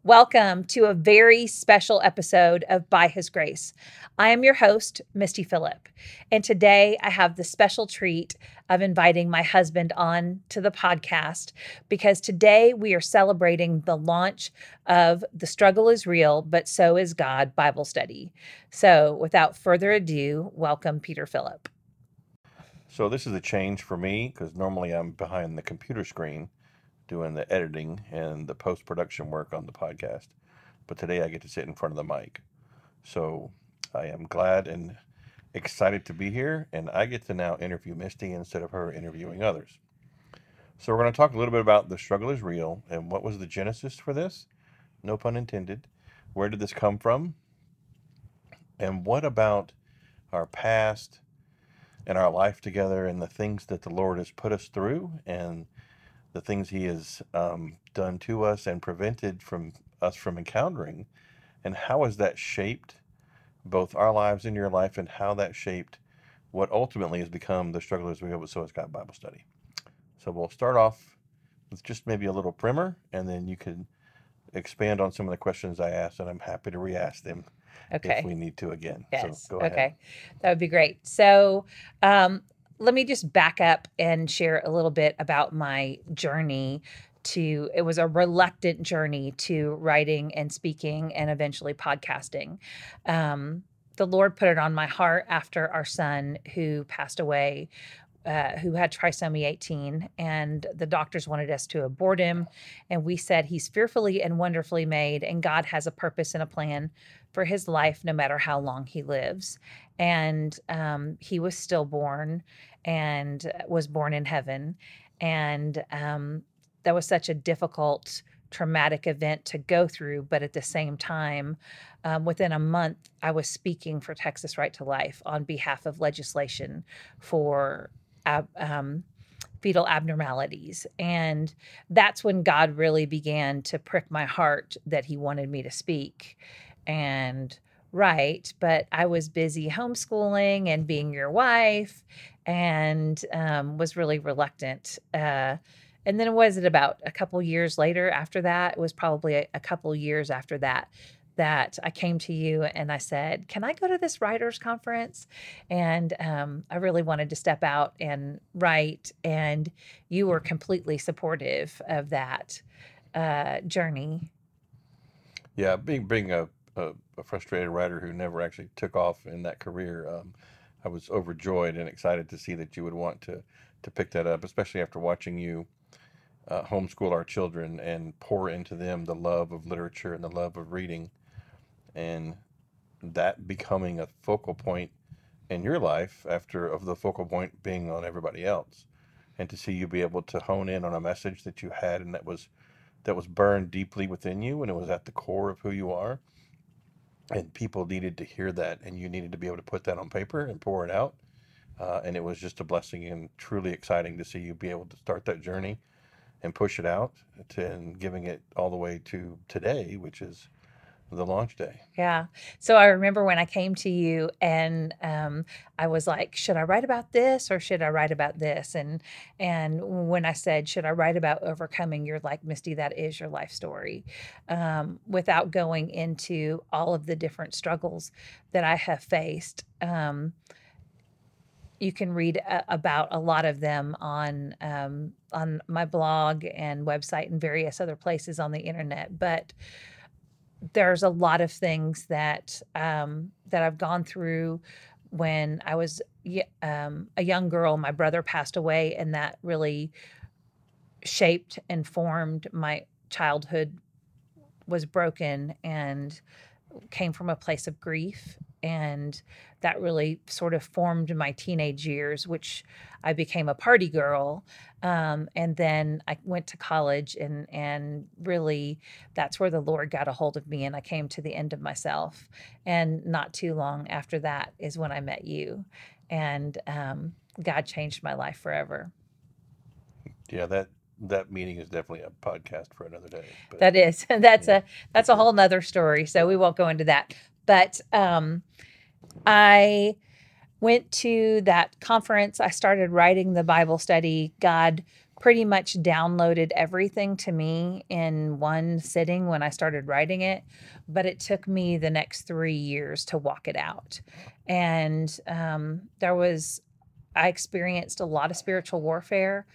Welcome to a very special episode of By His Grace. I am your host, Misty Phillip, and today I have the special treat of inviting my husband on to the podcast because today we are celebrating the launch of The Struggle is Real, but So is God Bible Study. So without further ado, welcome Peter Phillip. So this is a change for me because normally I'm behind the computer screen doing the editing and the post-production work on the podcast. But today I get to sit in front of the mic. So I am glad and excited to be here, and I get to now interview Misty instead of her interviewing others. So we're going to talk a little bit about The Struggle is Real and what was the genesis for this? No pun intended. Where did this come from? And what about our past and our life together and the things that the Lord has put us through and the things He has done to us and prevented from us from encountering, and how has that shaped both our lives and your life, and how that shaped what ultimately has become The Struggle is Real, but So is God Bible Study. So we'll start off with just maybe a little primer, and then you can expand on some of the questions I asked, and I'm happy to re-ask them if we need to again. Yes. So go ahead. Okay. That would be great. So, let me just back up and share a little bit about my journey it was a reluctant journey to writing and speaking and eventually podcasting. The Lord put it on my heart after our son who passed away, who had trisomy 18, and the doctors wanted us to abort him. And we said, he's fearfully and wonderfully made, and God has a purpose and a plan for his life, no matter how long he lives. And he was stillborn and was born in heaven. And that was such a difficult, traumatic event to go through. But at the same time, within a month, I was speaking for Texas Right to Life on behalf of legislation for fetal abnormalities. And that's when God really began to prick my heart that he wanted me to speak and write. But I was busy homeschooling and being your wife and was really reluctant. And then was it about a couple years later after that? It was probably a couple years after that I came to you and I said, can I go to this writers conference? And I really wanted to step out and write. And you were completely supportive of that journey. Yeah, being a frustrated writer who never actually took off in that career, I was overjoyed and excited to see that you would want to pick that up, especially after watching you homeschool our children and pour into them the love of literature and the love of reading, and that becoming a focal point in your life after of the focal point being on everybody else, and to see you be able to hone in on a message that you had and that was burned deeply within you and it was at the core of who you are, and people needed to hear that, and you needed to be able to put that on paper and pour it out. And it was just a blessing and truly exciting to see you be able to start that journey and push it out and giving it all the way to today, which is the launch day. Yeah. So I remember when I came to you and I was like, should I write about this or should I write about this? And when I said, should I write about overcoming, you're like, Misty, that is your life story. Without going into all of the different struggles that I have faced. You can read about a lot of them on my blog and website and various other places on the internet. But there's a lot of things that I've gone through when I was a young girl. My brother passed away, and that really shaped and formed my childhood. Was broken and came from a place of grief, and that really sort of formed my teenage years, which I became a party girl. And then I went to college, and really that's where the Lord got a hold of me, and I came to the end of myself. And not too long after that is when I met you, and God changed my life forever. Yeah, that meeting is definitely a podcast for another day. But That is, yeah, that's for a sure. whole nother story. So we won't go into that. But I went to that conference. I started writing the Bible study. God pretty much downloaded everything to me in one sitting when I started writing it, but it took me the next 3 years to walk it out. And I experienced a lot of spiritual warfare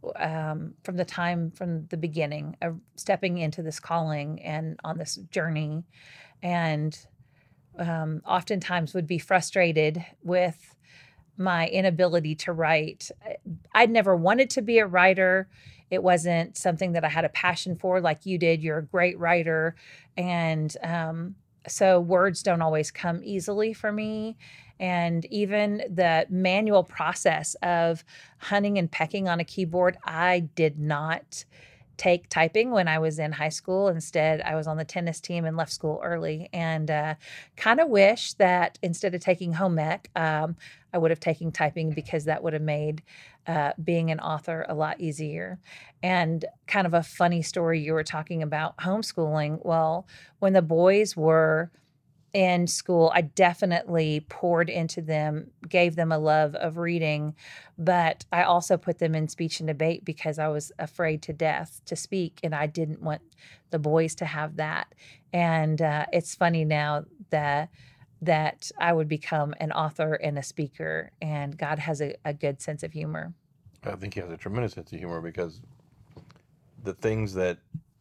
from the beginning of stepping into this calling and on this journey. And oftentimes would be frustrated with my inability to write. I'd never wanted to be a writer. It wasn't something that I had a passion for like you did. You're a great writer. And so words don't always come easily for me. And even the manual process of hunting and pecking on a keyboard, I did not take typing when I was in high school. Instead, I was on the tennis team and left school early, and kind of wish that instead of taking home ec, I would have taken typing, because that would have made being an author a lot easier. And kind of a funny story, you were talking about homeschooling. Well, when the boys were in school, I definitely poured into them, gave them a love of reading, but I also put them in speech and debate because I was afraid to death to speak, and I didn't want the boys to have that. And it's funny now that I would become an author and a speaker, and God has a good sense of humor. I think he has a tremendous sense of humor because the things that,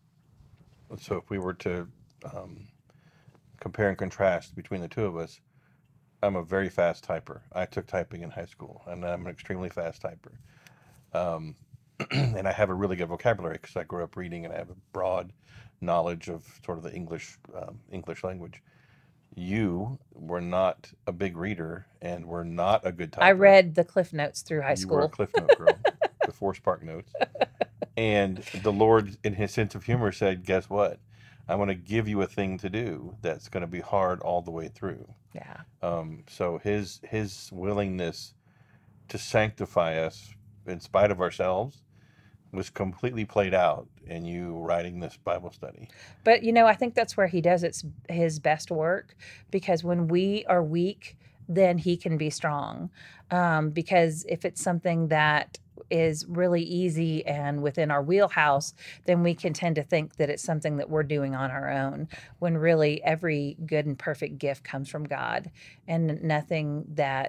so if we were to um, compare and contrast between the two of us, I'm a very fast typer. I took typing in high school, and I'm an extremely fast typer. Um, and I have a really good vocabulary because I grew up reading, and I have a broad knowledge of sort of the English language. You were not a big reader and were not a good I typer. read the Cliff Notes through high You were a school. Cliff Note girl, the four Spark Notes. And the Lord, in his sense of humor, said, guess what? I'm going to give you a thing to do that's going to be hard all the way through. Yeah. So his willingness to sanctify us in spite of ourselves was completely played out in you writing this Bible study. But I think that's where he does his best work, because when we are weak, then he can be strong. Because if it's something that is really easy and within our wheelhouse, then we can tend to think that it's something that we're doing on our own, when really every good and perfect gift comes from God, and nothing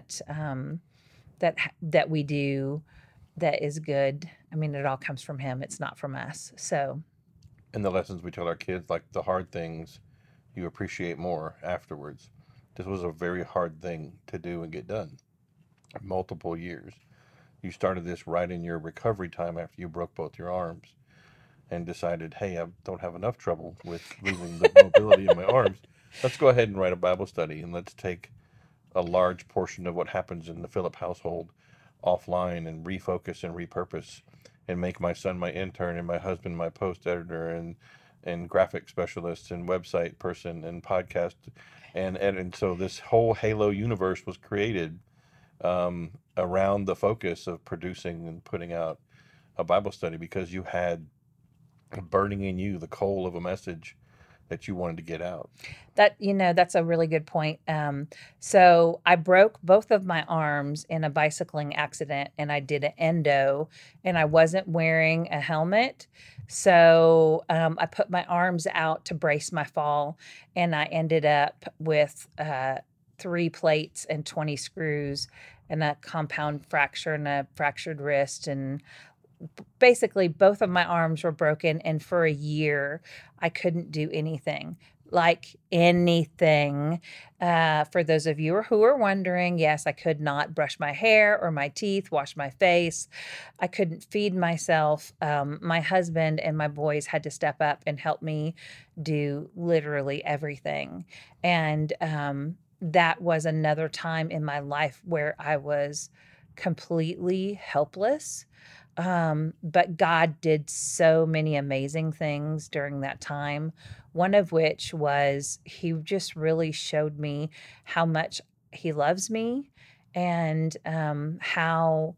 that we do that is good. I mean, it all comes from him. It's not from us. So And the lessons we tell our kids, like the hard things, you appreciate more afterwards. This was a very hard thing to do and get done. Multiple years. You started this right in your recovery time after you broke both your arms and decided, hey, I don't have enough trouble with losing the mobility in my arms. Let's go ahead and write a Bible study, and let's take a large portion of what happens in the Phillip household offline and refocus and repurpose and make my son my intern and my husband my post editor and graphic specialist and website person and podcast and so this whole Halo universe was created around the focus of producing and putting out a Bible study because you had burning in you the coal of a message that you wanted to get out. That's a really good point. So I broke both of my arms in a bicycling accident, and I did an endo, and I wasn't wearing a helmet. So I put my arms out to brace my fall, and I ended up with 3 plates and 20 screws and a compound fracture and a fractured wrist, and basically both of my arms were broken, and for a year I couldn't do anything, like anything. For those of you who are wondering, yes, I could not brush my hair or my teeth, wash my face. I couldn't feed myself. My husband and my boys had to step up and help me do literally everything. And that was another time in my life where I was completely helpless. But God did so many amazing things during that time. One of which was he just really showed me how much he loves me, and how,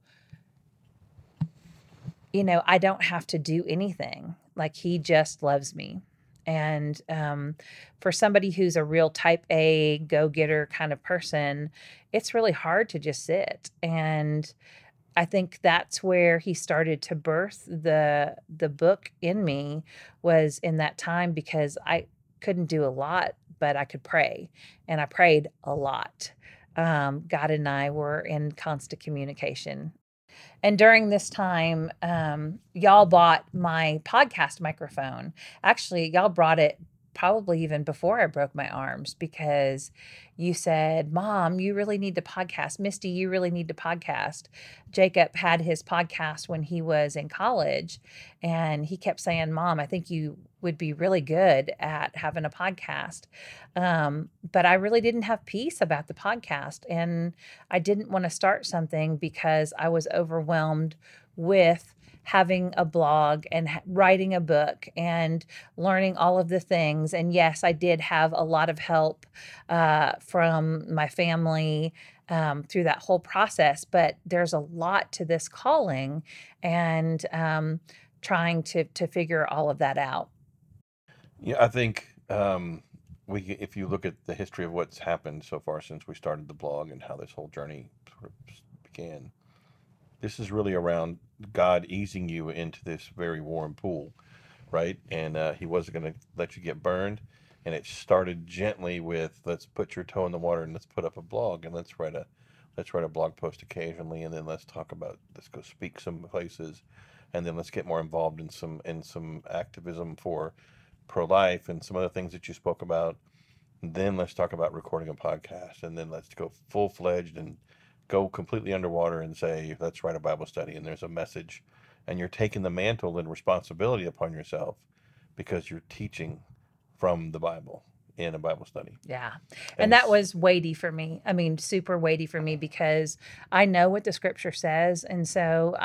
I don't have to do anything. Like, he just loves me. And for somebody who's a real type A go getter kind of person, it's really hard to just sit. And I think that's where he started to birth the book in me, was in that time, because I couldn't do a lot, but I could pray, and I prayed a lot. God and I were in constant communication. And during this time, y'all bought my podcast microphone. Actually, y'all brought it probably even before I broke my arms, because you said, Mom, you really need to podcast. Misty, you really need to podcast. Jacob had his podcast when he was in college, and he kept saying, Mom, I think you would be really good at having a podcast. But I really didn't have peace about the podcast. And I didn't want to start something because I was overwhelmed with having a blog and writing a book and learning all of the things. And yes, I did have a lot of help from my family through that whole process, but there's a lot to this calling, and trying to figure all of that out. Yeah, I think if you look at the history of what's happened so far since we started the blog and how this whole journey sort of began, this is really around God easing you into this very warm pool, right? And He wasn't going to let you get burned. And it started gently with, let's put your toe in the water and let's put up a blog and let's write a blog post occasionally, and then let's go speak some places, and then let's get more involved in some activism for pro-life and some other things that you spoke about. Then let's talk about recording a podcast, and then let's go full-fledged and go completely underwater and say, let's write a Bible study, and there's a message, and you're taking the mantle and responsibility upon yourself because you're teaching from the Bible in a Bible study. Yeah. And And that was weighty for me. I mean, super weighty for me, because I know what the scripture says. And so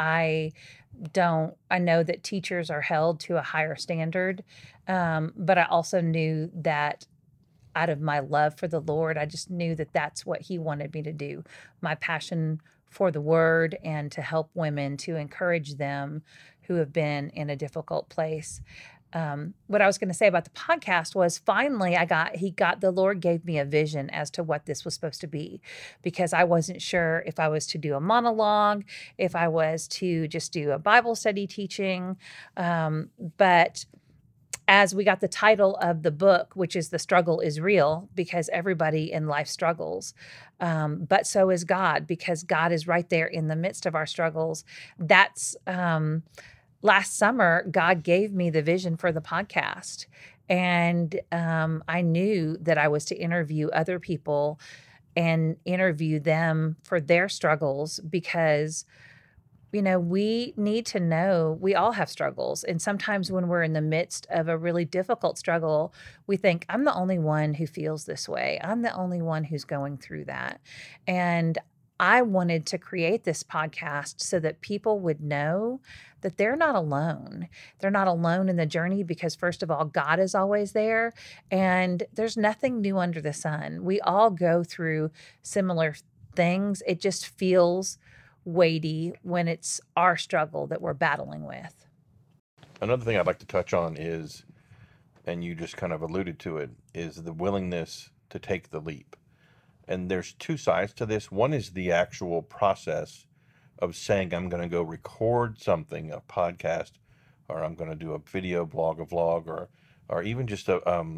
I know that teachers are held to a higher standard. But I also knew that out of my love for the Lord, I just knew that that's what He wanted me to do. My passion for the Word, and to help women, to encourage them who have been in a difficult place. What I was going to say about the podcast was, finally the Lord gave me a vision as to what this was supposed to be, because I wasn't sure if I was to do a monologue, if I was to just do a Bible study teaching. But as we got the title of the book, which is The Struggle is Real, because everybody in life struggles. But so is God, because God is right there in the midst of our struggles. That's last summer, God gave me the vision for the podcast. And I knew that I was to interview other people and interview them for their struggles, because we need to know we all have struggles. And sometimes when we're in the midst of a really difficult struggle, we think, I'm the only one who feels this way. I'm the only one who's going through that. And I wanted to create this podcast so that people would know that they're not alone. They're not alone in the journey, because, first of all, God is always there, and there's nothing new under the sun. We all go through similar things. It just feels weighty when it's our struggle that we're battling with. another thing I'd like to touch on is, and you just kind of alluded to it, is the willingness to take the leap. And there's two sides to this. One is the actual process of saying, I'm going to go record something, a podcast, or I'm going to do a video blog, a vlog, or even just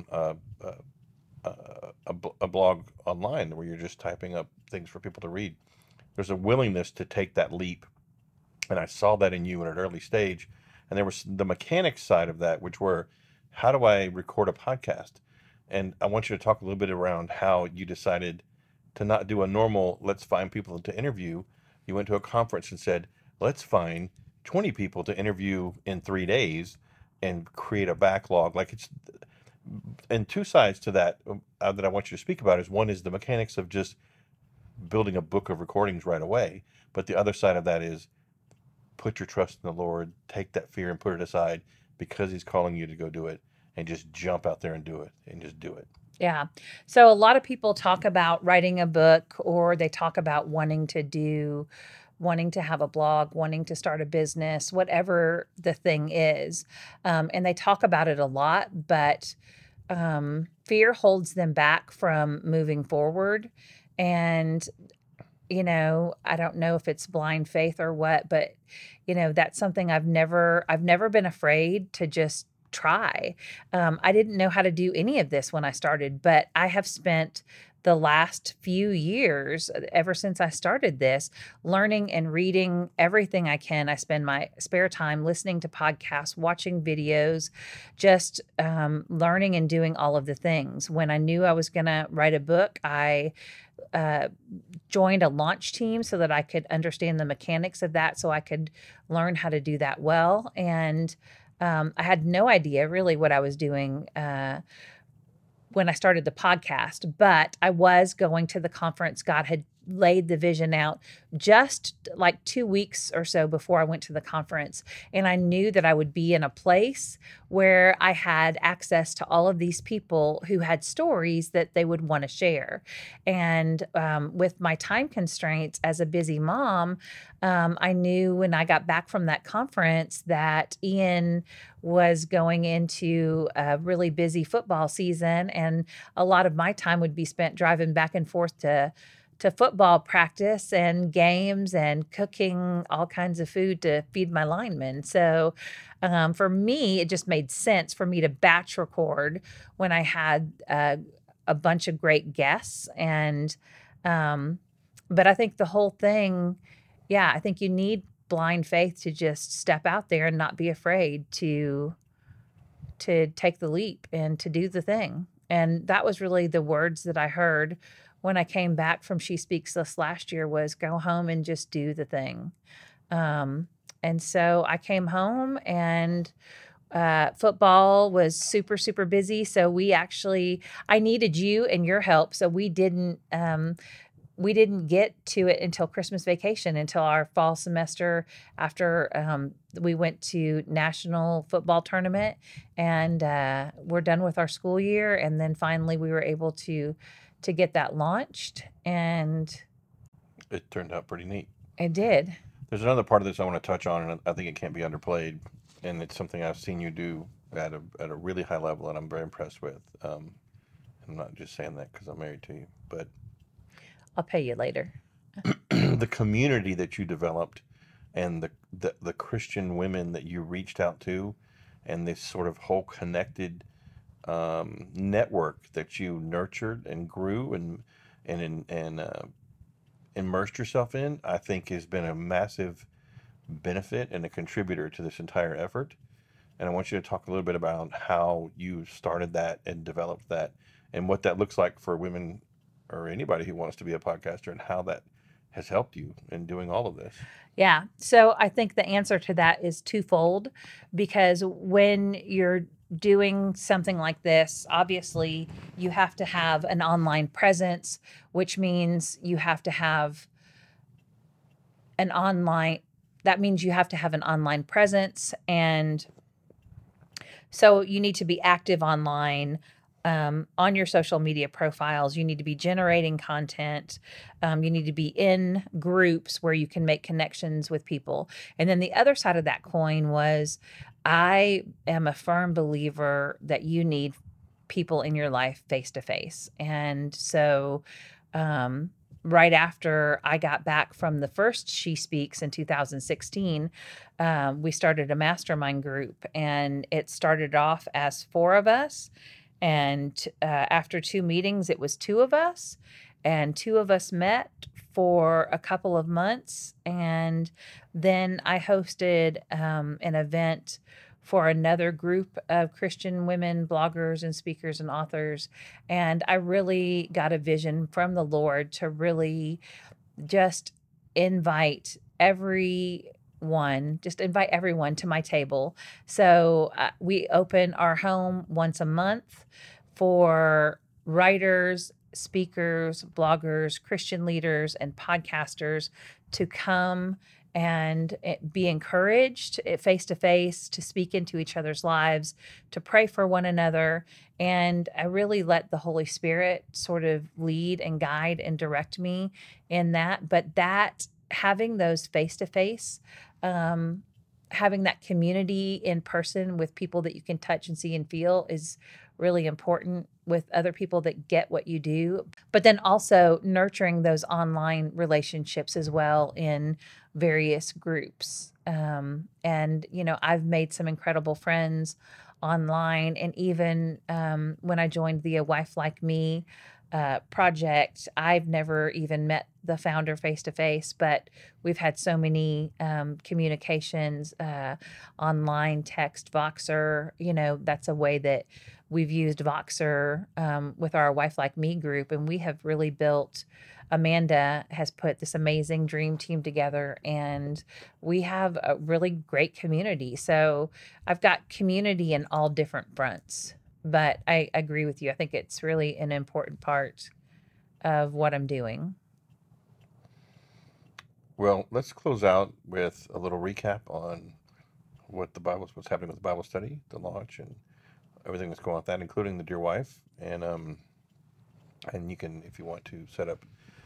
a blog online where you're just typing up things for people to read. There's a willingness to take that leap. And I saw that in you at an early stage. And there was the mechanics side of that, which were, how do I record a podcast? And I want you to talk a little bit around how you decided to not do a normal, let's find people to interview. You went to a conference and said, let's find 20 people to interview in 3 days and create a backlog. Like, it's, and two sides to that that I want you to speak about is, one is the mechanics of just building a book of recordings right away. But the other side of that is, put your trust in the Lord, take that fear and put it aside, because He's calling you to go do it, and just jump out there and do it, and just do it. Yeah. So a lot of people talk about writing a book, or they talk about wanting to have a blog, wanting to start a business, whatever the thing is. And they talk about it a lot, but fear holds them back from moving forward. And I don't know if it's blind faith or what, but that's something I've never been afraid to just try. I didn't know how to do any of this when I started, but I have spent the last few years, ever since I started this, learning and reading everything I can. I spend my spare time listening to podcasts, watching videos, just learning and doing all of the things. When I knew I was going to write a book, I uh, joined a launch team so that I could understand the mechanics of that, so I could learn how to do that well. And I had no idea really what I was doing when I started the podcast, but I was going to the conference. God had laid the vision out just like 2 weeks or so before I went to the conference. And I knew that I would be in a place where I had access to all of these people who had stories that they would want to share. And with my time constraints as a busy mom, I knew when I got back from that conference that Ian was going into a really busy football season, and a lot of my time would be spent driving back and forth to football practice and games and cooking all kinds of food to feed my linemen. So for me, it just made sense for me to batch record when I had a bunch of great guests. And but I think the whole thing, yeah, I think you need blind faith to just step out there and not be afraid to take the leap and to do the thing. And that was really the words that I heard when I came back from She Speaks this last year, was go home and just do the thing. And so I came home, and football was super, super busy. So I needed you and your help. So we didn't get to it until Christmas vacation, until our fall semester, after we went to national football tournament, and we're done with our school year. And then finally we were able to get that launched, and It turned out pretty neat. it did. There's another part of this I want to touch on, and I think it can't be underplayed, and it's something I've seen you do at a really high level, and I'm very impressed with. I'm not just saying that because I'm married to you, but I'll pay you later. the community that you developed, and the Christian women that you reached out to, and this sort of whole connected network that you nurtured and grew and immersed yourself in, I think has been a massive benefit and a contributor to this entire effort. And I want you to talk a little bit about how you started that and developed that, and what that looks like for women or anybody who wants to be a podcaster, and how that has helped you in doing all of this. Yeah. So I think the answer to that is twofold, because when you're doing something like this, obviously you have to have an online presence, which means you have to have an online that means you have to have an online presence. And so you need to be active online, on your social media profiles. You need to be generating content. You need to be in groups where you can make connections with people. And then the other side of that coin was, I am a firm believer that you need people in your life face to face. And so, um, right after I got back from the first She Speaks in 2016, we started a mastermind group, and it started off as four of us. And after two meetings, it was two of us, and two of us met for a couple of months. And then I hosted an event for another group of Christian women, bloggers and speakers and authors. And I really got a vision from the Lord to really just invite invite everyone to my table. So we open our home once a month for writers, speakers, bloggers, Christian leaders, and podcasters to come and be encouraged face to face, to speak into each other's lives, to pray for one another. And I really let the Holy Spirit sort of lead and guide and direct me in that. But that having those face to face, having that community in person with people that you can touch and see and feel, is really important with other people that get what you do, but then also nurturing those online relationships as well in various groups. And, I've made some incredible friends online. And even when I joined the A Wife Like Me project, I've never even met the founder face to face, but we've had so many communications, online, text, Voxer. That's a way that we've used Voxer with our Wife Like Me group, and we have really built. Amanda has put this amazing dream team together, and we have a really great community. So I've got community in all different fronts, but I agree with you. I think it's really an important part of what I'm doing. Well, let's close out with a little recap on what's happening with the Bible study, the launch, and everything that's going on with that, including the Dear Wife. And you can, if you want to, set up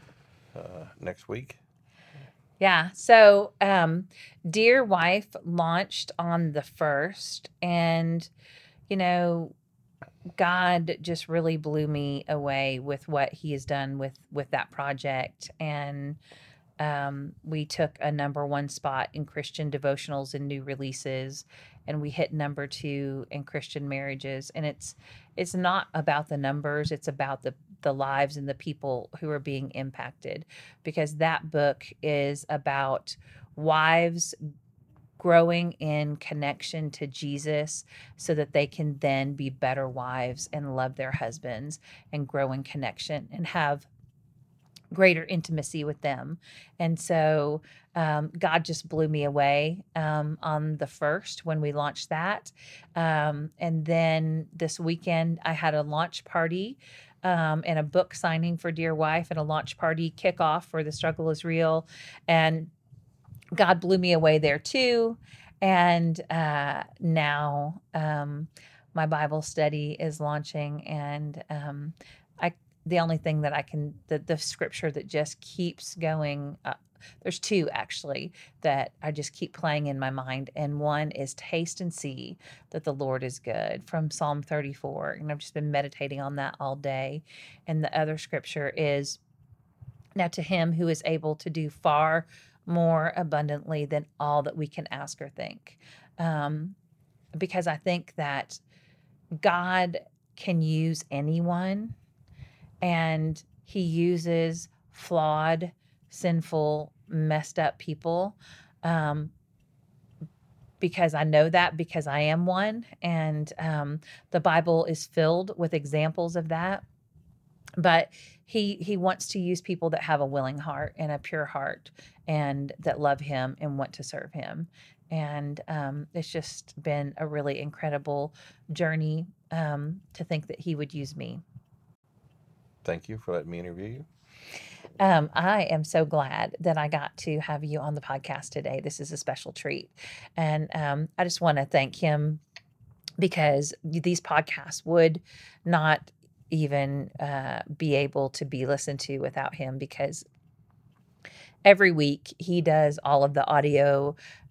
next week. Yeah. So, Dear Wife launched on the 1st, and, you know, God just really blew me away with what he has done with that project. And we took a #1 spot in Christian devotionals and new releases, and we hit #2 in Christian marriages. And it's not about the numbers; it's about the lives and the people who are being impacted, because that book is about wives growing in connection to Jesus so that they can then be better wives and love their husbands and grow in connection and have greater intimacy with them. And so God just blew me away on the 1st when we launched that. And then this weekend, I had a launch party and a book signing for Dear Wife and a launch party kickoff for The Struggle is Real. And God blew me away there too. And now my Bible study is launching, and the only thing that I can, the scripture that just keeps going, there's 2 actually that I just keep playing in my mind. And one is taste and see that the Lord is good, from Psalm 34. And I've just been meditating on that all day. And the other scripture is, now to him who is able to do far more abundantly than all that we can ask or think. Because I think that God can use anyone, and he uses flawed, sinful, messed up people, because I know that, because I am one. And the Bible is filled with examples of that. But he wants to use people that have a willing heart and a pure heart, and that love him and want to serve him. And it's just been a really incredible journey to think that he would use me. Thank you for letting me interview you. I am so glad that I got to have you on the podcast today. This is a special treat. And I just want to thank him, because these podcasts would not even be able to be listened to without him, because every week he does all of the audio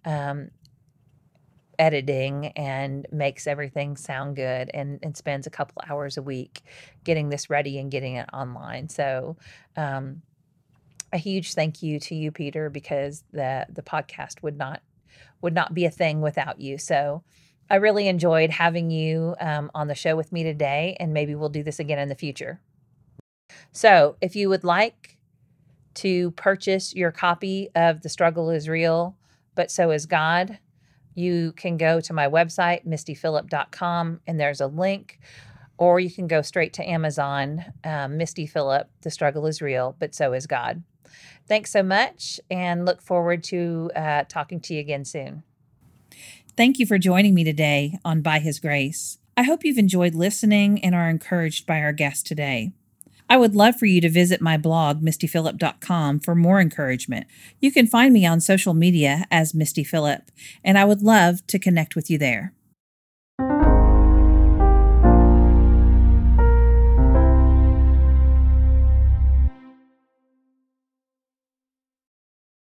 editing and makes everything sound good, and spends a couple hours a week getting this ready and getting it online. So a huge thank you to you, Peter, because the podcast would not be a thing without you. So I really enjoyed having you on the show with me today, and maybe we'll do this again in the future. So if you would like to purchase your copy of The Struggle is Real, But So is God, you can go to my website, mistyphillip.com, and there's a link. Or you can go straight to Amazon, Misty Phillip, The Struggle is Real, But So is God. Thanks so much, and look forward to talking to you again soon. Thank you for joining me today on By His Grace. I hope you've enjoyed listening and are encouraged by our guest today. I would love for you to visit my blog, mistyphillip.com, for more encouragement. You can find me on social media as Misty Phillip, and I would love to connect with you there.